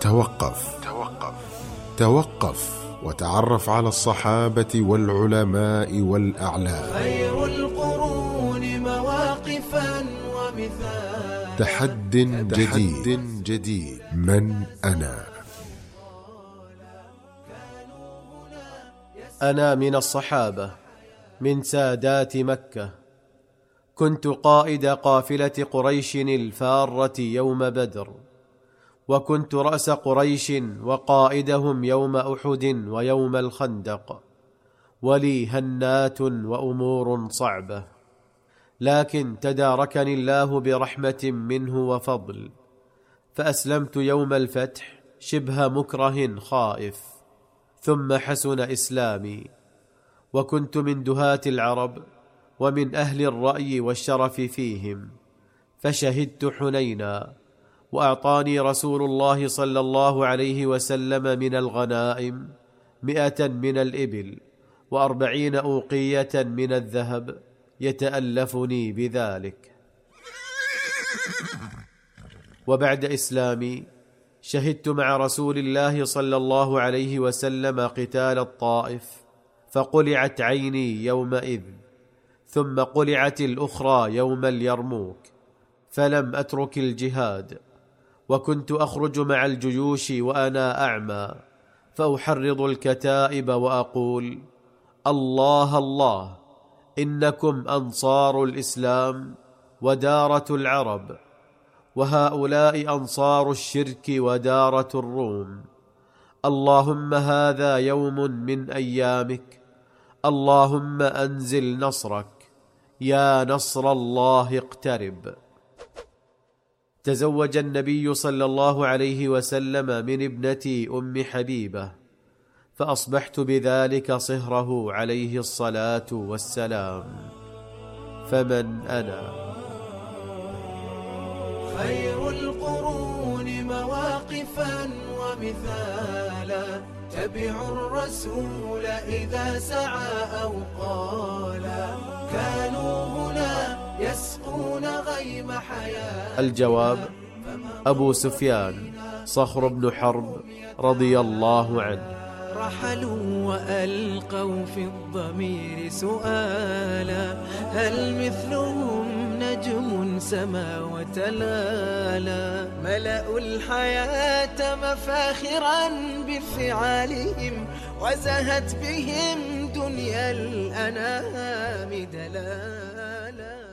توقف وتعرف على الصحابة والعلماء والأعلام. خير القرون مواقفا ومثالا. تحد جديد. من أنا؟ أنا من الصحابة، من سادات مكة. كنت قائد قافلة قريش الفارة يوم بدر، وكنت رأس قريش وقائدهم يوم أحد ويوم الخندق، ولي هنات وأمور صعبة، لكن تداركني الله برحمة منه وفضل، فأسلمت يوم الفتح شبه مكره خائف، ثم حسن إسلامي، وكنت من دهاة العرب ومن أهل الرأي والشرف فيهم، فشهدت حنينا، وأعطاني رسول الله صلى الله عليه وسلم من الغنائم 100 من الإبل و40 أوقية من الذهب يتألفني بذلك. وبعد إسلامي شهدت مع رسول الله صلى الله عليه وسلم قتال الطائف، فقلعت عيني يومئذ، ثم قلعت الأخرى يوم اليرموك، فلم أترك الجهاد، وكنت أخرج مع الجيوش وأنا أعمى، فأحرض الكتائب وأقول: الله الله، إنكم أنصار الإسلام ودارة العرب، وهؤلاء أنصار الشرك ودارة الروم. اللهم هذا يوم من أيامك، اللهم أنزل نصرك، يا نصر الله اقترب. تزوج النبي صلى الله عليه وسلم من ابنتي أم حبيبة، فأصبحت بذلك صهره عليه الصلاة والسلام. فمن أنا؟ خير القرون مواقفا ومثالا. تبعوا الرسول إذا سعى أو قالا. كانوا هنا يسقون غيم حياة. الجواب: أبو سفيان صخر بن حرب رضي الله عنه. رحلوا وألقوا في الضمير سؤالا: هل مثلهم نجم سما وتلالا؟ ملأوا الحياة مفاخرا بفعالهم، وزهت بهم دنيا الأنام دلالا.